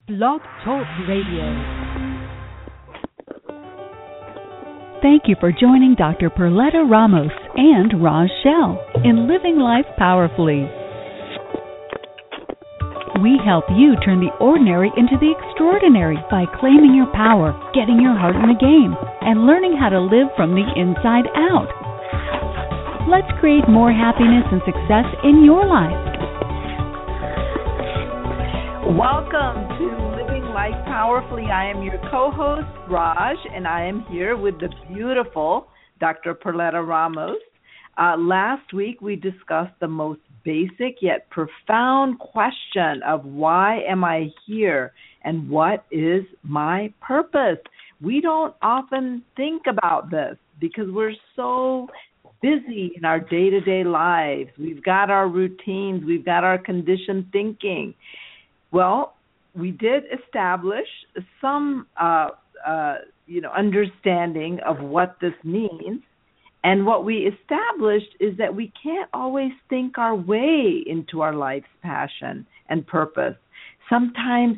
Blog Talk Radio. Thank you for joining Dr. Perletta Ramos and Raj Shell in Living Life Powerfully. We help you turn the ordinary into the extraordinary by claiming your power, getting your heart in the game, and learning how to live from the inside out. Let's create more happiness and success in your life. Welcome to Living Life Powerfully. I am your co-host, Raj, and I am here with the beautiful Dr. Perletta Ramos. Last week, we discussed the most basic yet profound question of why am I here and what is my purpose? We don't often think about this because we're so busy in our day-to-day lives. We've got our routines. We've got our conditioned thinking. Well, we did establish some, understanding of what this means. And what we established is that we can't always think our way into our life's passion and purpose. I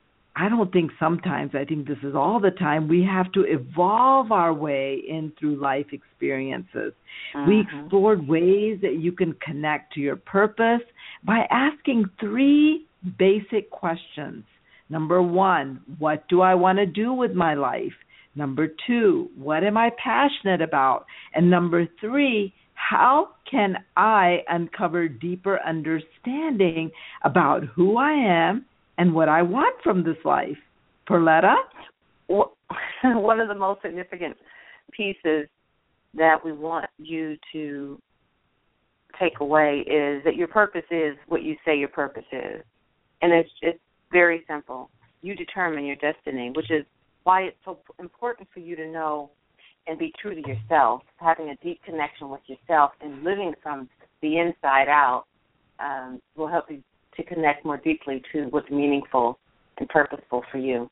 think this is all the time, we have to evolve our way in through life experiences. We explored ways that you can connect to your purpose by asking three basic questions. Number one, what do I want to do with my life? Number two, what am I passionate about? And number three, how can I uncover deeper understanding about who I am and what I want from this life? Perletta? One of the most significant pieces that we want you to take away is that your purpose is what you say your purpose is. And it's very simple. You determine your destiny, which is why it's so important for you to know and be true to yourself. Having a deep connection with yourself and living from the inside out will help you to connect more deeply to what's meaningful and purposeful for you.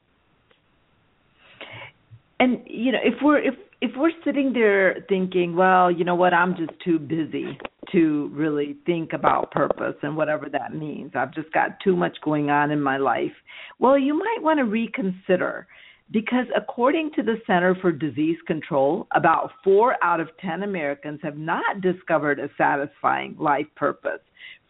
And if we're sitting there thinking, well, you know what, I'm just too busy to really think about purpose and whatever that means. I've just got too much going on in my life. Well, you might want to reconsider, because according to the Center for Disease Control, about 4 out of 10 Americans have not discovered a satisfying life purpose.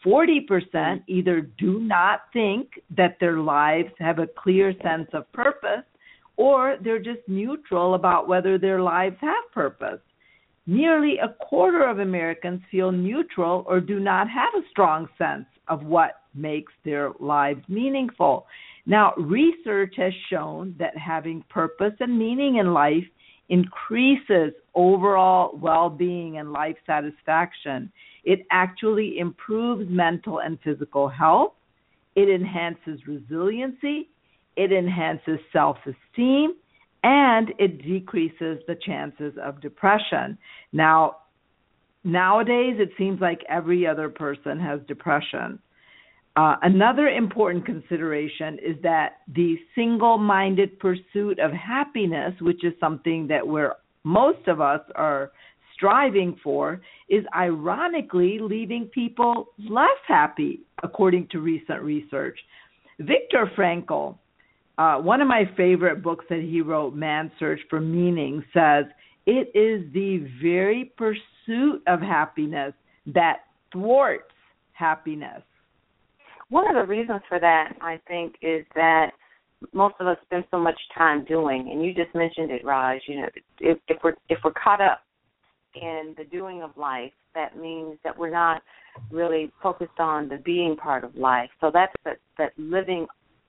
40% either do not think that their lives have a clear sense of purpose, or they're just neutral about whether their lives have purpose. Nearly a quarter of Americans feel neutral or do not have a strong sense of what makes their lives meaningful. Now, research has shown that having purpose and meaning in life increases overall well-being and life satisfaction. It actually improves mental and physical health. It enhances resiliency. It enhances self-esteem, and it decreases the chances of depression. Now, nowadays, it seems like every other person has depression. Another important consideration is that the single-minded pursuit of happiness, which is something that most of us are striving for, is ironically leaving people less happy, according to recent research. Viktor Frankl, one of my favorite books that he wrote, Man's Search for Meaning, says, it is the very pursuit of happiness that thwarts happiness. One of the reasons for that, I think, is that most of us spend so much time doing, and you just mentioned it, Raj, if we're caught up in the doing of life, that means that we're not really focused on the being part of life. So that's that living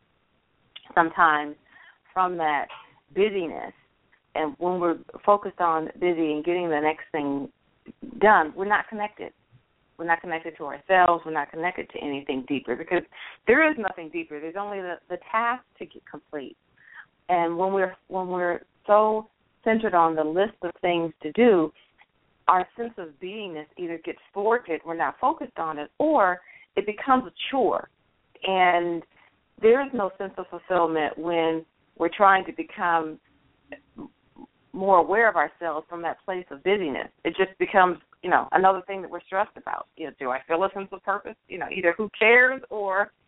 sometimes from that busyness. And when we're focused on busy and getting the next thing done, we're not connected. We're not connected to ourselves. We're not connected to anything deeper, because there is nothing deeper. There's only the task to get complete. And when we're so centered on the list of things to do, our sense of beingness either gets thwarted, we're not focused on it, or it becomes a chore. And there is no sense of fulfillment when we're trying to become more aware of ourselves from that place of busyness. It just becomes, another thing that we're stressed about. Do I feel a sense of purpose? Either who cares or,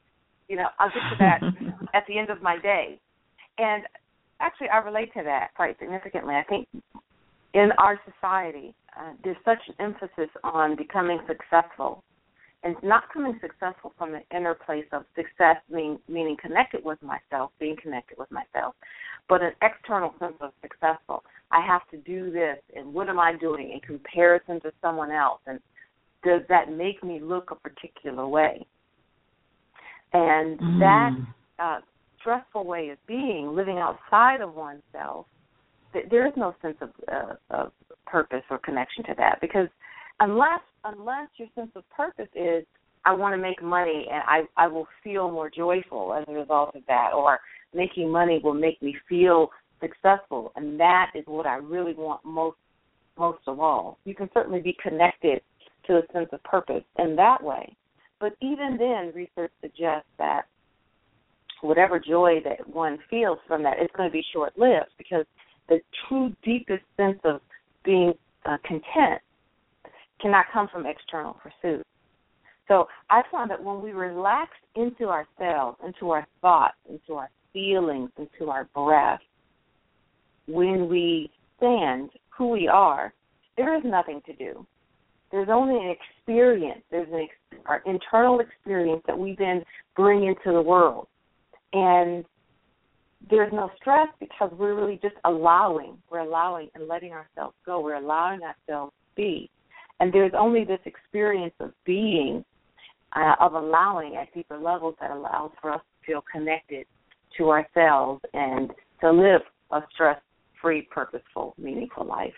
I'll get to that at the end of my day. And actually, I relate to that quite significantly. I think in our society, there's such an emphasis on becoming successful, and not becoming successful from the inner place of success, meaning connected with myself, being connected with myself, but an external sense of successful. I have to do this, and what am I doing in comparison to someone else, and does that make me look a particular way? And that stressful way of being, living outside of oneself, there is no sense of purpose or connection to that, because unless your sense of purpose is, I want to make money and I will feel more joyful as a result of that, or making money will make me feel successful, and that is what I really want most of all. You can certainly be connected to a sense of purpose in that way. But even then, research suggests that whatever joy that one feels from that is going to be short-lived, because the true deepest sense of being content cannot come from external pursuits. So I found that when we relax into ourselves, into our thoughts, into our feelings, into our breath, when we stand who we are, there is nothing to do. There's only an experience. There's our internal experience that we then bring into the world. And there's no stress, because we're really just allowing. We're allowing and letting ourselves go. We're allowing ourselves to be. And there's only this experience of being, of allowing at deeper levels, that allows for us to feel connected to ourselves and to live a stress-free, purposeful, meaningful life.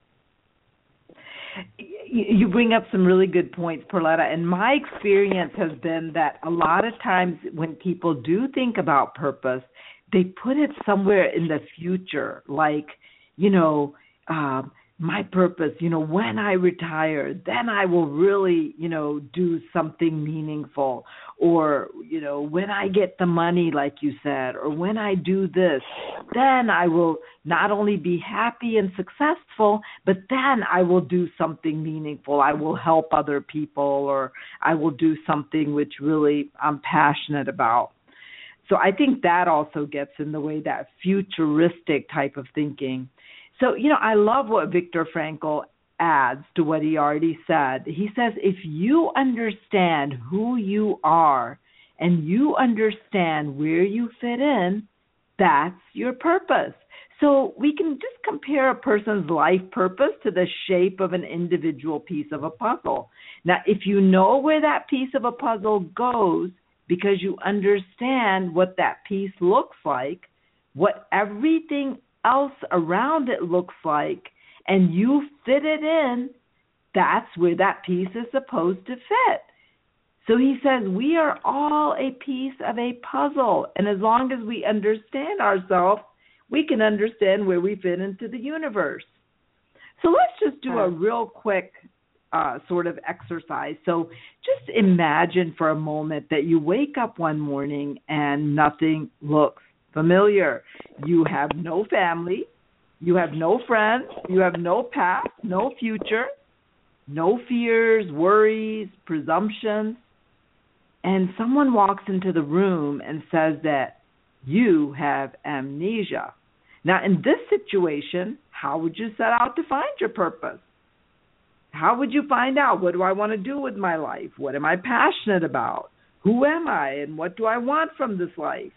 You bring up some really good points, Perletta, and my experience has been that a lot of times when people do think about purpose, they put it somewhere in the future, like, my purpose, when I retire, then I will really, do something meaningful, or, when I get the money, like you said, or when I do this, then I will not only be happy and successful, but then I will do something meaningful. I will help other people, or I will do something which really I'm passionate about. So I think that also gets in the way, that futuristic type of thinking. So, I love what Viktor Frankl adds to what he already said. He says, if you understand who you are and you understand where you fit in, that's your purpose. So we can just compare a person's life purpose to the shape of an individual piece of a puzzle. Now, if you know where that piece of a puzzle goes, because you understand what that piece looks like, what everything else around it looks like, and you fit it in, that's where that piece is supposed to fit. So he says we are all a piece of a puzzle, and as long as we understand ourselves, we can understand where we fit into the universe. So let's just do a real quick sort of exercise. So just imagine for a moment that you wake up one morning and nothing looks familiar. You have no family, you have no friends, you have no past, no future, no fears, worries, presumptions, and someone walks into the room and says that you have amnesia. Now, in this situation, how would you set out to find your purpose? How would you find out, what do I want to do with my life? What am I passionate about? Who am I, and what do I want from this life?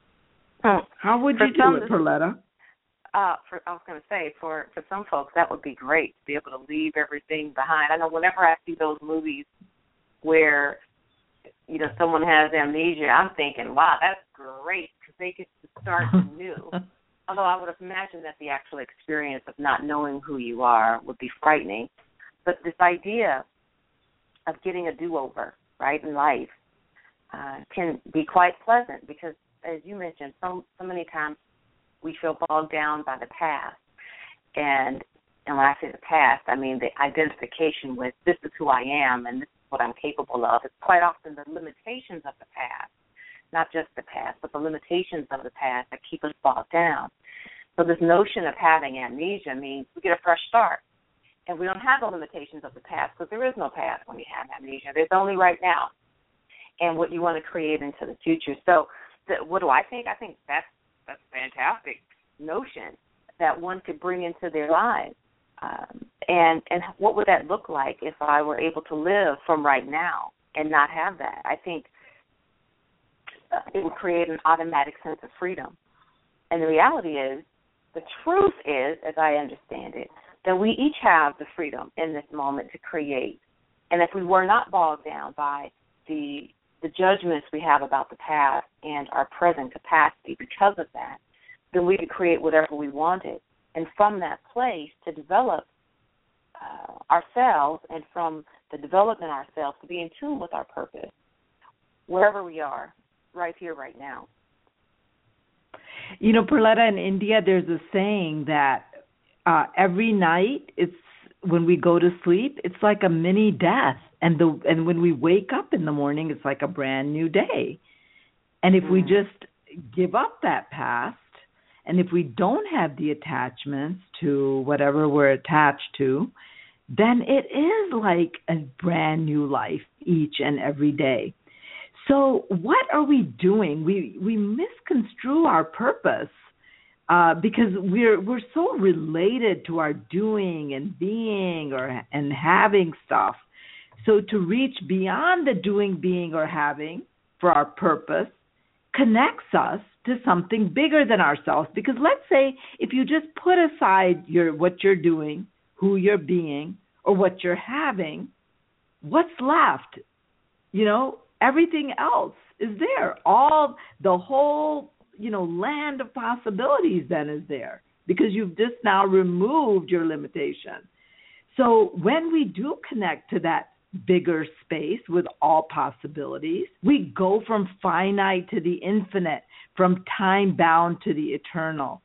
How would you do it, Perletta? I was going to say, for some folks, that would be great to be able to leave everything behind. I know whenever I see those movies where, someone has amnesia, I'm thinking, wow, that's great, because they get to start anew. Although I would imagine that the actual experience of not knowing who you are would be frightening. But this idea of getting a do-over, right, in life can be quite pleasant, because, as you mentioned, so many times we feel bogged down by the past. And when I say the past, I mean the identification with, this is who I am and this is what I'm capable of. It's quite often the limitations of the past, not just the past, but the limitations of the past that keep us bogged down. So this notion of having amnesia means we get a fresh start. And we don't have the limitations of the past, because there is no past when you have amnesia. There's only right now. and what you want to create into the future. So what do I think? I think that's a fantastic notion that one could bring into their lives. And what would that look like if I were able to live from right now and not have that? I think it would create an automatic sense of freedom. And the reality is, the truth is, as I understand it, that we each have the freedom in this moment to create. And if we were not bogged down by the judgments we have about the past and our present capacity because of that, then we could create whatever we wanted. And from that place to develop ourselves, and from the development of ourselves to be in tune with our purpose, wherever we are, right here, right now. You know, Perletta, in India, there's a saying that every night, it's when we go to sleep, it's like a mini death, and when we wake up in the morning, it's like a brand new day. And if we just give up that past, and if we don't have the attachments to whatever we're attached to, then it is like a brand new life each and every day. So what are we doing? We misconstrue our purpose because we're so related to our doing and being and having stuff. So to reach beyond the doing, being, or having for our purpose connects us to something bigger than ourselves. Because let's say if you just put aside what you're doing, who you're being, or what you're having, what's left? You know, everything else is there. The whole, land of possibilities then is there because you've just now removed your limitation. So when we do connect to that bigger space with all possibilities, we go from finite to the infinite, from time bound to the eternal.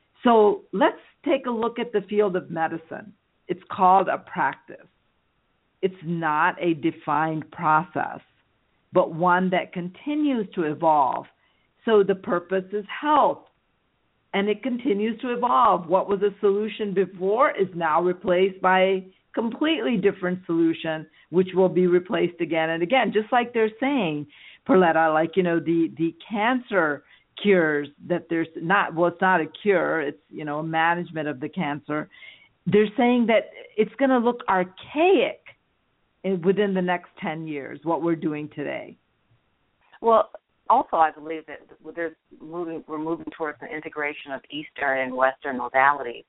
So let's take a look at the field of medicine. It's called a practice. It's not a defined process, but one that continues to evolve. So the purpose is health, and it continues to evolve. What was a solution before is now replaced by a completely different solution, which will be replaced again and again. Just like they're saying, Perletta, the cancer cures, that there's not, well, it's not a cure, it's, a management of the cancer. They're saying that it's going to look archaic within the next 10 years, what we're doing today. Well, also I believe that we're moving towards the integration of Eastern and Western modalities.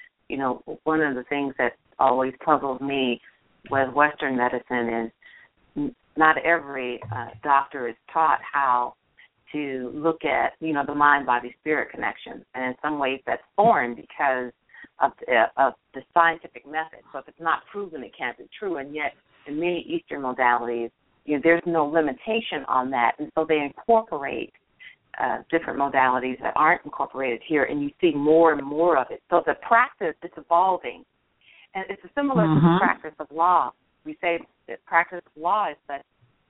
One of the things that always puzzles me with Western medicine is not every doctor is taught how to look at, the mind-body-spirit connection. And in some ways that's foreign because of the scientific method. So if it's not proven, it can't be true. And yet in many Eastern modalities, there's no limitation on that. And so they incorporate different modalities that aren't incorporated here, and you see more and more of it. So the practice is evolving. And it's similar to the practice of law. We say that practice of law is such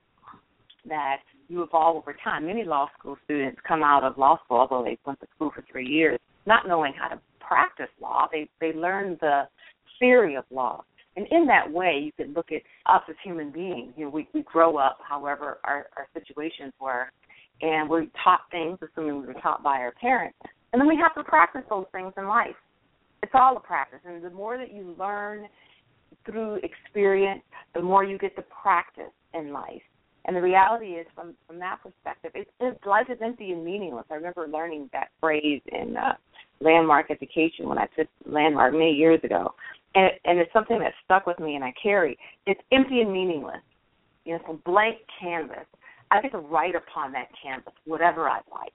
that you evolve over time. Many law school students come out of law school, although they went to school for 3 years, not knowing how to practice law. They learn the theory of law. And in that way, you can look at us as human beings. We grow up, however our situations were, and we're taught things, assuming we were taught by our parents. And then we have to practice those things in life. It's all a practice. And the more that you learn through experience, the more you get to practice in life. And the reality is, from that perspective, life is empty and meaningless. I remember learning that phrase in landmark education when I took landmark many years ago. And it's something that stuck with me and I carry. It's empty and meaningless. It's a blank canvas. I get to write upon that canvas whatever I like.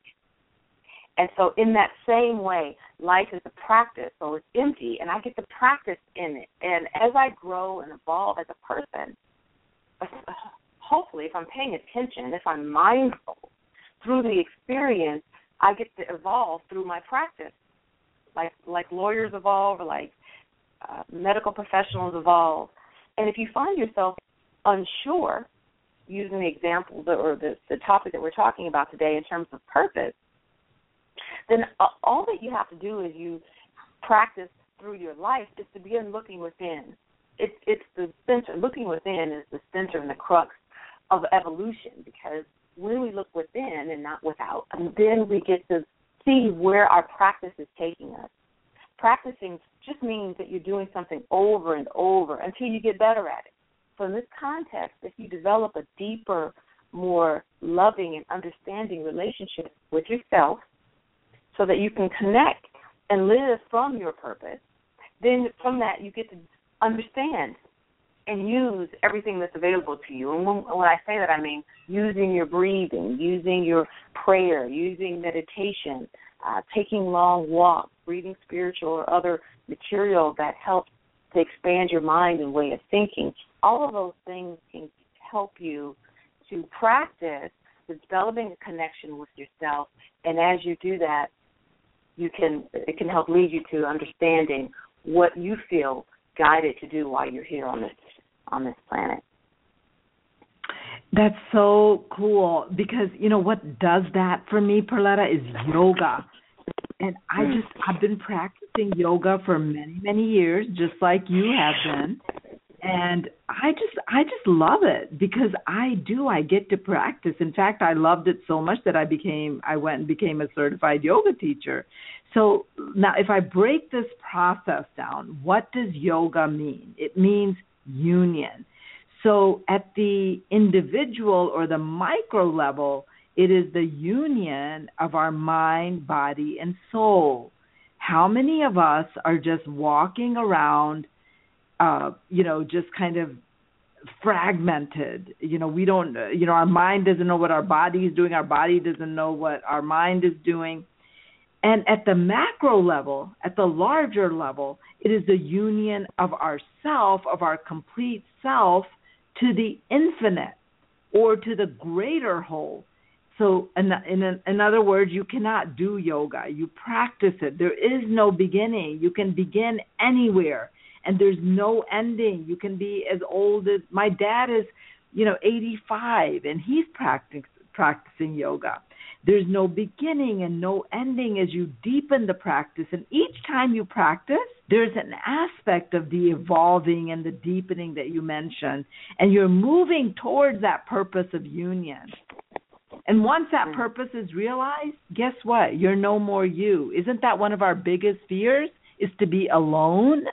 And so in that same way, life is a practice, so it's empty, and I get to practice in it. And as I grow and evolve as a person, hopefully if I'm paying attention, if I'm mindful, through the experience, I get to evolve through my practice. Like lawyers evolve, or like medical professionals evolve. And if you find yourself unsure, using the example or the topic that we're talking about today in terms of purpose, then all that you have to do is you practice through your life is to begin looking within. It's the center. Looking within is the center and the crux of evolution, because when we look within and not without, and then we get to see where our practice is taking us. Practicing just means that you're doing something over and over until you get better at it. So in this context, if you develop a deeper, more loving and understanding relationship with yourself so that you can connect and live from your purpose, then from that you get to understand and use everything that's available to you. And when I say that, I mean using your breathing, using your prayer, using meditation, taking long walks, reading spiritual or other material that helps to expand your mind and way of thinking. All of those things can help you to practice developing a connection with yourself. And as you do that, it can help lead you to understanding what you feel guided to do while you're here on this planet. That's so cool, because what does that for me, Perletta, is yoga. And I've been practicing yoga for many, many years, just like you have been. And I just love it because I get to practice. In fact, I loved it so much that I went and became a certified yoga teacher. So now if I break this process down, what does yoga mean? It means union. So at the individual or the micro level, it is the union of our mind, body, and soul. How many of us are just walking around just kind of fragmented? We don't, our mind doesn't know what our body is doing. Our body doesn't know what our mind is doing. And at the macro level, at the larger level, it is the union of ourself, of our complete self, to the infinite or to the greater whole. So in other words, you cannot do yoga. You practice it. There is no beginning. You can begin anywhere. And there's no ending. You can be as old as my dad is, 85, and he's practicing yoga. There's no beginning and no ending as you deepen the practice. And each time you practice, there's an aspect of the evolving and the deepening that you mentioned. And you're moving towards that purpose of union. And once that purpose is realized, guess what? You're no more you. Isn't that one of our biggest fears, is to be alone?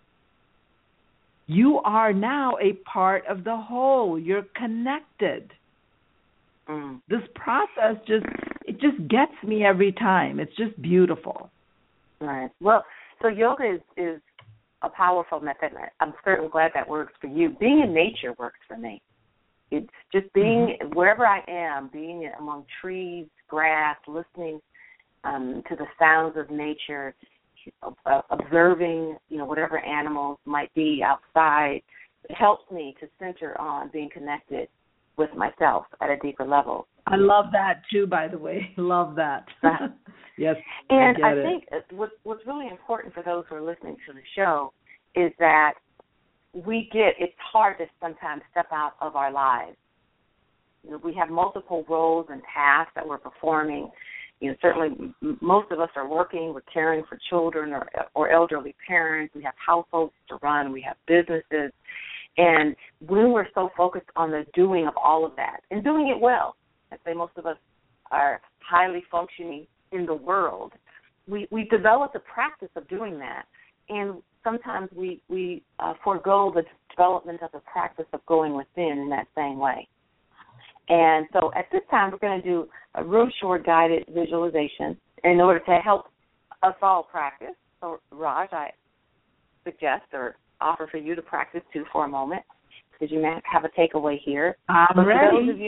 You are now a part of the whole. You're connected. This process just gets me every time. It's just beautiful. Right. Well, so yoga is a powerful method. I'm certainly glad that works for you. Being in nature works for me. It's just being wherever I am, being among trees, grass, listening to the sounds of nature, observing, whatever animals might be outside. It helps me to center on being connected with myself at a deeper level. I love that too, by the way. Love that. Yes. And I think what's really important for those who are listening to the show is that it's hard to sometimes step out of our lives. We have multiple roles and tasks that we're performing. Certainly most of us are working, we're caring for children or elderly parents. We have households to run, we have businesses. And when we're so focused on the doing of all of that and doing it well, I'd say most of us are highly functioning in the world, we develop the practice of doing that. And sometimes we forego the development of the practice of going within in that same way. And so at this time, we're going to do a real short guided visualization in order to help us all practice. So, Raj, I suggest or offer for you to practice too for a moment, because you may have a takeaway here. I'm ready.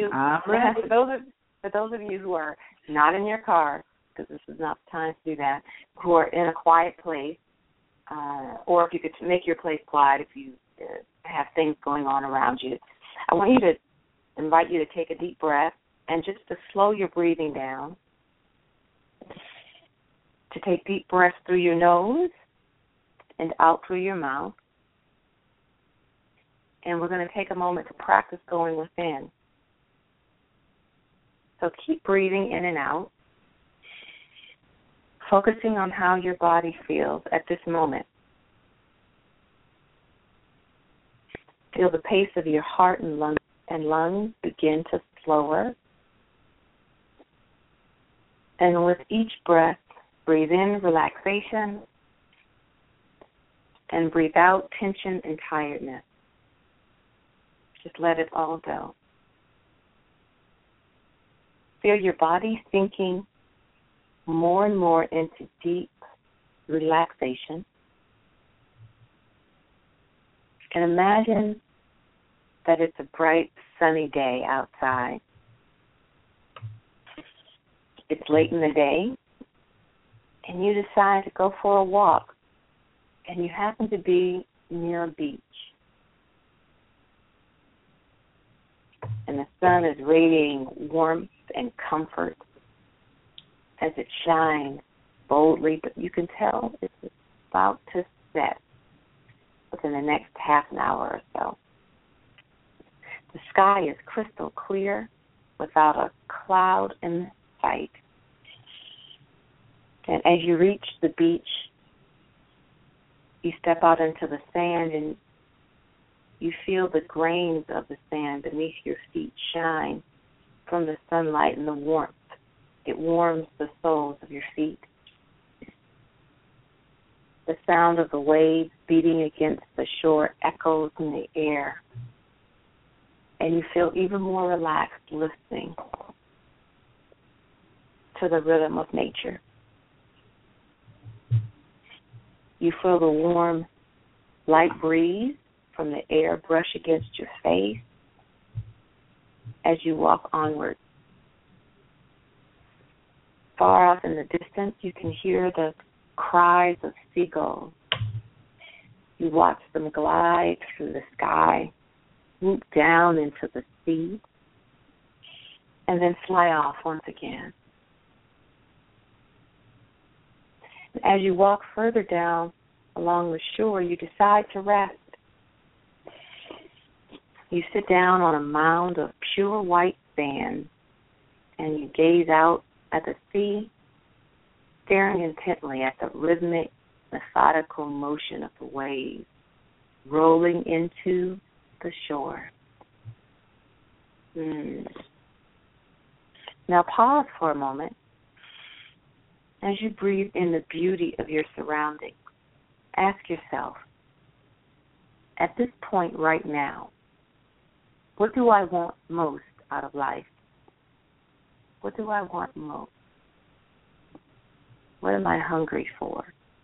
For those of you who are not in your car, because this is not the time to do that, who are in a quiet place, or if you could make your place quiet if you have things going on around you, I want you to invite you to take a deep breath and just to slow your breathing down, to take deep breaths through your nose and out through your mouth. And we're going to take a moment to practice going within. So keep breathing in and out, focusing on how your body feels at this moment. Feel the pace of your heart and lungs and lungs begin to slower. And with each breath, breathe in relaxation and breathe out tension and tiredness. Just let it all go. Feel your body sinking more and more into deep relaxation. And imagine that it's a bright, sunny day outside. It's late in the day, and you decide to go for a walk, and you happen to be near a beach. And the sun is radiating warmth and comfort as it shines boldly, but you can tell it's about to set within the next half an hour or so. The sky is crystal clear without a cloud in sight. And as you reach the beach, you step out into the sand and you feel the grains of the sand beneath your feet shine from the sunlight and the warmth. It warms the soles of your feet. The sound of the waves beating against the shore echoes in the air. And you feel even more relaxed listening to the rhythm of nature. You feel the warm, light breeze from the air brush against your face as you walk onward. Far off in the distance, you can hear the cries of seagulls. You watch them glide through the sky, swoop down into the sea, and then fly off once again. As you walk further down along the shore, you decide to rest. You sit down on a mound of pure white sand, and you gaze out at the sea, staring intently at the rhythmic, methodical motion of the waves rolling into the shore. Now pause for a moment as you breathe in the beauty of your surroundings. Ask yourself, at this point right now, what do I want most out of life? What do I want most? What am I hungry for?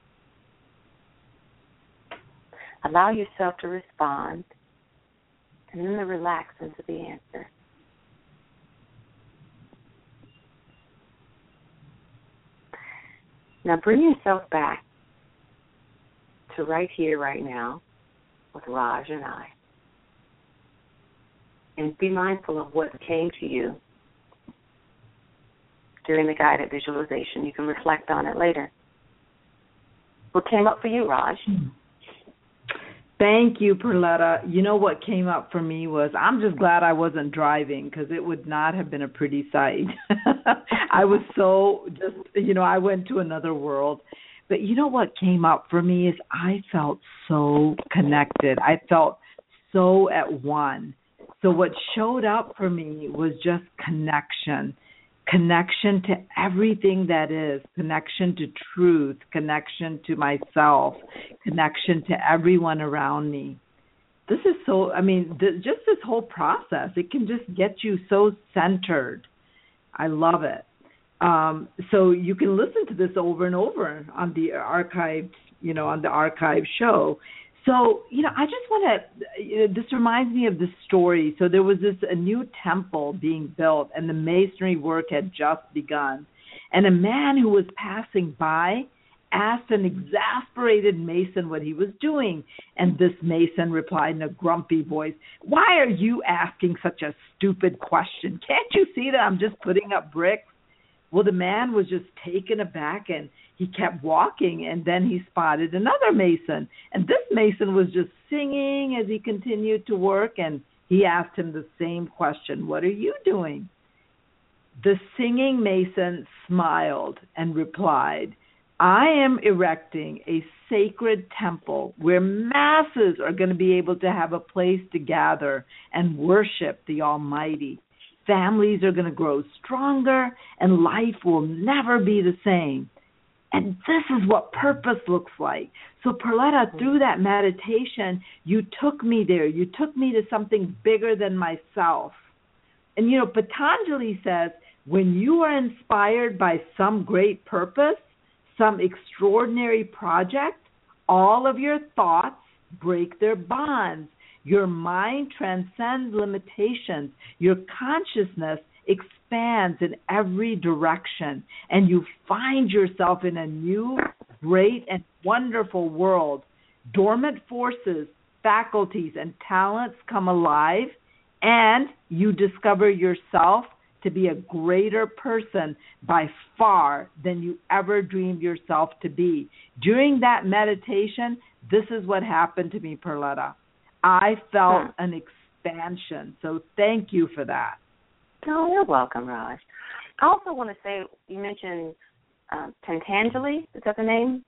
Allow yourself to respond and then to relax into the answer. Now bring yourself back to right here, right now, with Raj and I. And be mindful of what came to you during the guided visualization. You can reflect on it later. What came up for you, Raj? Thank you, Perletta. You know what came up for me was, I'm just glad I wasn't driving, because it would not have been a pretty sight. I was so just, I went to another world. But you know what came up for me is I felt so connected. I felt so at one. So what showed up for me was just connection to everything that is, connection to truth, connection to myself, connection to everyone around me. This is so, just this whole process, it can just get you so centered. I love it. So you can listen to this over and over on the archived, on the archive show. So, I just want to, this reminds me of this story. So there was a new temple being built, and the masonry work had just begun. And a man who was passing by asked an exasperated mason what he was doing. And this mason replied in a grumpy voice, "Why are you asking such a stupid question? Can't you see that I'm just putting up bricks?" Well, the man was just taken aback, and he kept walking, and then he spotted another mason. And this mason was just singing as he continued to work, and he asked him the same question, "What are you doing?" The singing mason smiled and replied, I am erecting a sacred temple where masses are going to be able to have a place to gather and worship the Almighty. Families are going to grow stronger, and life will never be the same. And this is what purpose looks like. So, Perletta, through that meditation, you took me there. You took me to something bigger than myself. And, Patanjali says, when you are inspired by some great purpose, some extraordinary project, all of your thoughts break their bonds. Your mind transcends limitations. Your consciousness expands in every direction, and you find yourself in a new, great, and wonderful world. Dormant forces, faculties, and talents come alive, and you discover yourself to be a greater person by far than you ever dreamed yourself to be. During that meditation, this is what happened to me, Perletta. I felt an expansion. So thank you for that. Oh, you're welcome, Raj. I also want to say, you mentioned Patanjali, is that the name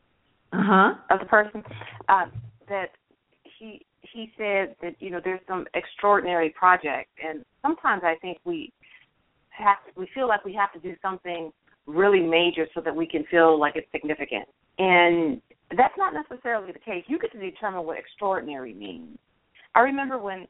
of the person? That he said that, there's some extraordinary project, and sometimes I think we feel like we have to do something really major so that we can feel like it's significant. And that's not necessarily the case. You get to determine what extraordinary means. I remember when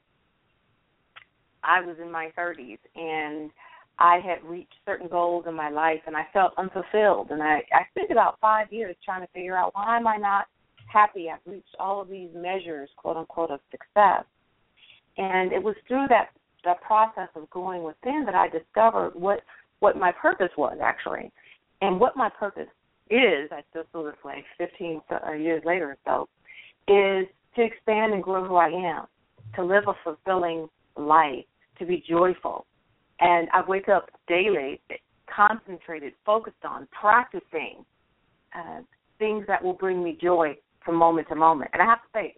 I was in my 30s and I had reached certain goals in my life and I felt unfulfilled. And I spent about 5 years trying to figure out, why am I not happy? I've reached all of these measures, quote unquote, of success. And it was through that process of going within that I discovered what my purpose was, actually. And what my purpose is, I still feel this way 15 years later or so, is to expand and grow who I am, to live a fulfilling life, to be joyful. And I wake up daily concentrated, focused on practicing things that will bring me joy from moment to moment. And I have to say,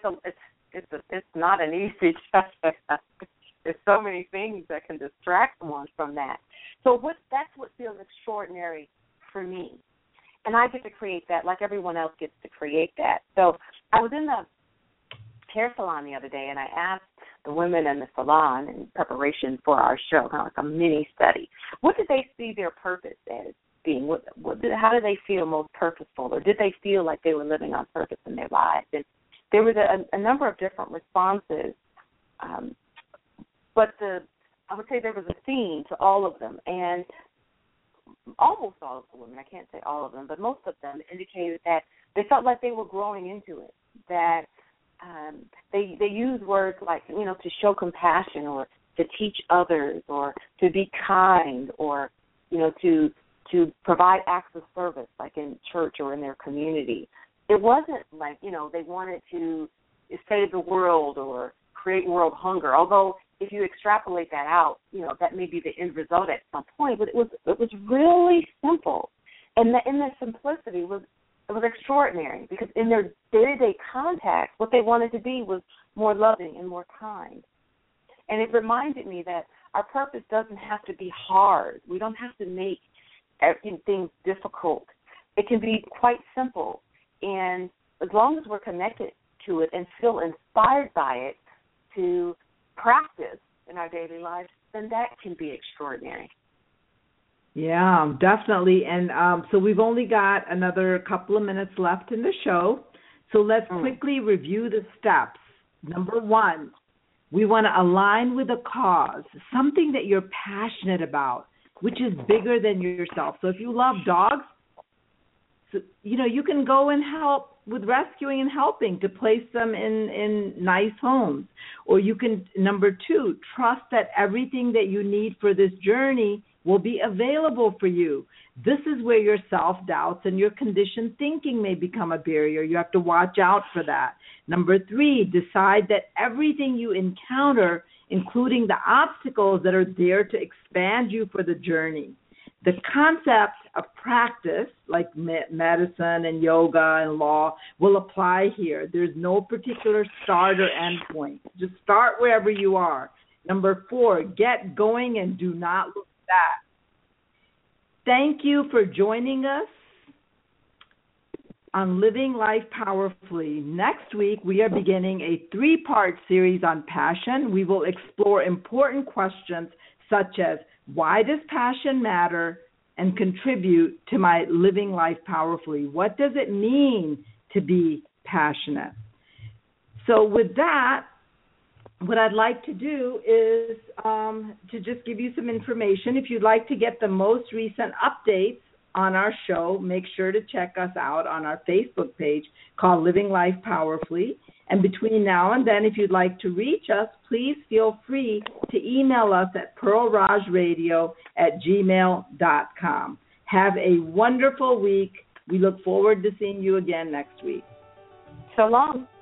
it's not an easy task. There's so many things that can distract someone from that. So that's what feels extraordinary for me. And I get to create that like everyone else gets to create that. So I was in the hair salon the other day, and I asked the women in the salon in preparation for our show, kind of like a mini study, what did they see their purpose as being? How did they feel most purposeful, or did they feel like they were living on purpose in their lives? And there was a number of different responses, but I would say there was a theme to all of them, and almost all of the women, I can't say all of them, but most of them indicated that they felt like they were growing into it, that they use words like, to show compassion or to teach others or to be kind or, to provide acts of service like in church or in their community. It wasn't like, they wanted to save the world or create world hunger, although if you extrapolate that out, that may be the end result at some point, but it was really simple. And in their simplicity it was extraordinary, because in their day-to-day contact, what they wanted to be was more loving and more kind. And it reminded me that our purpose doesn't have to be hard. We don't have to make things difficult. It can be quite simple. And as long as we're connected to it and feel inspired by it to practice in our daily lives, then that can be extraordinary. Yeah, definitely. And so we've only got another couple of minutes left in the show. So let's quickly review the steps. Number 1, we want to align with a cause, something that you're passionate about, which is bigger than yourself. So if you love dogs, you can go and help with rescuing and helping to place them in nice homes. Or you can, number 2, trust that everything that you need for this journey will be available for you. This is where your self-doubts and your conditioned thinking may become a barrier. You have to watch out for that. Number 3, decide that everything you encounter, including the obstacles that are there to expand you for the journey. The concept of practice, like medicine and yoga and law, will apply here. There's no particular start or end point. Just start wherever you are. Number 4, get going and do not look back. Thank you for joining us. on Living Life Powerfully. Next week, we are beginning a 3-part series on passion. We will explore important questions such as, why does passion matter and contribute to my living life powerfully? What does it mean to be passionate? So with that, what I'd like to do is to just give you some information. If you'd like to get the most recent updates on our show, make sure to check us out on our Facebook page called Living Life Powerfully. And between now and then, if you'd like to reach us, please feel free to email us at pearlrajradio@gmail.com. Have a wonderful week. We look forward to seeing you again next week. So long.